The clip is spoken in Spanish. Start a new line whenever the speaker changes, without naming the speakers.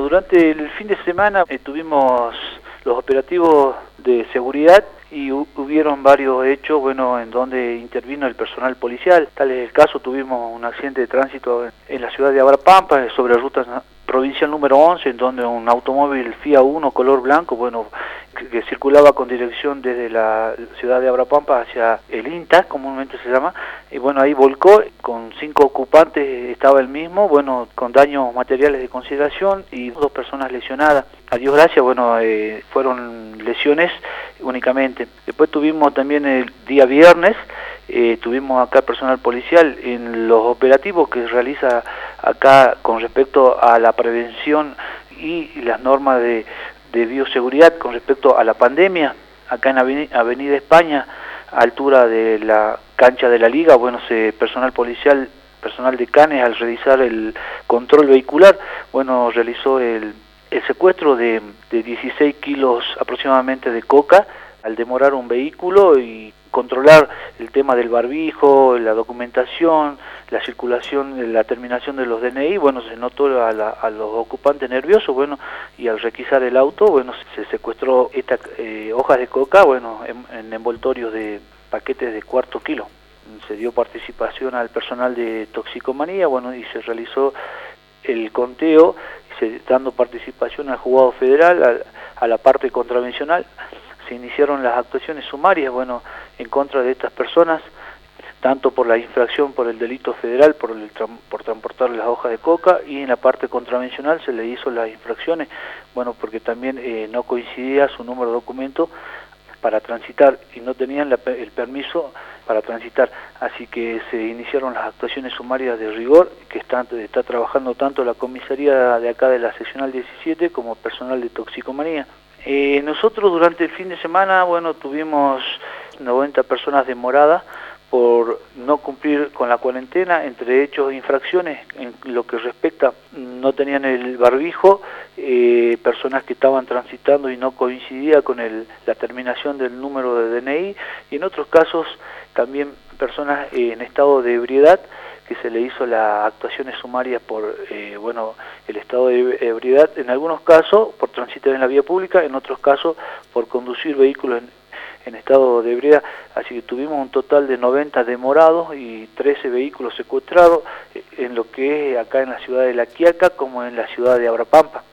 durante el fin de semana tuvimos los operativos de seguridad y hubieron varios hechos, en donde intervino el personal policial. Tal es el caso, tuvimos un accidente de tránsito en la ciudad de Abrapampa, sobre ruta provincial número 11, en donde un automóvil Fiat Uno color blanco, que circulaba con dirección desde la ciudad de Abrapampa hacia el INTA, comúnmente se llama, y ahí volcó, con 5 ocupantes estaba el mismo, con daños materiales de consideración y 2 personas lesionadas. A Dios gracias, fueron lesiones únicamente. Después tuvimos también el día viernes, tuvimos acá personal policial en los operativos que realiza acá con respecto a la prevención y las normas de bioseguridad con respecto a la pandemia, acá en Avenida España, a altura de la cancha de la Liga. Personal policial, personal de Canes, al realizar el control vehicular, realizó el secuestro de 16 kilos aproximadamente de coca, al demorar un vehículo y controlar el tema del barbijo, la documentación, la circulación, la terminación de los DNI. Se notó a los ocupantes nerviosos, y al requisar el auto, se secuestró estas hojas de coca, en envoltorios de paquetes de cuarto kilo. Se dio participación al personal de toxicomanía, y se realizó el conteo, dando participación al juzgado federal, a la parte contravencional. Se iniciaron las actuaciones sumarias, en contra de estas personas, tanto por la infracción por el delito federal, por transportar las hojas de coca, y en la parte contravencional se le hizo las infracciones, porque también no coincidía su número de documento para transitar y no tenían el permiso para transitar, así que se iniciaron las actuaciones sumarias de rigor, que está trabajando tanto la comisaría de acá de la seccional 17 como personal de toxicomanía. Nosotros durante el fin de semana, tuvimos 90 personas demoradas por no cumplir con la cuarentena, entre hechos e infracciones. En lo que respecta, no tenían el barbijo, personas que estaban transitando y no coincidía con la terminación del número de DNI, y en otros casos también personas en estado de ebriedad, que se le hizo las actuaciones sumarias por el estado de ebriedad, en algunos casos por transitar en la vía pública, en otros casos por conducir vehículos en estado de ebriedad. Así que tuvimos un total de 90 demorados y 13 vehículos secuestrados, en lo que es acá en la ciudad de La Quiaca como en la ciudad de Abrapampa.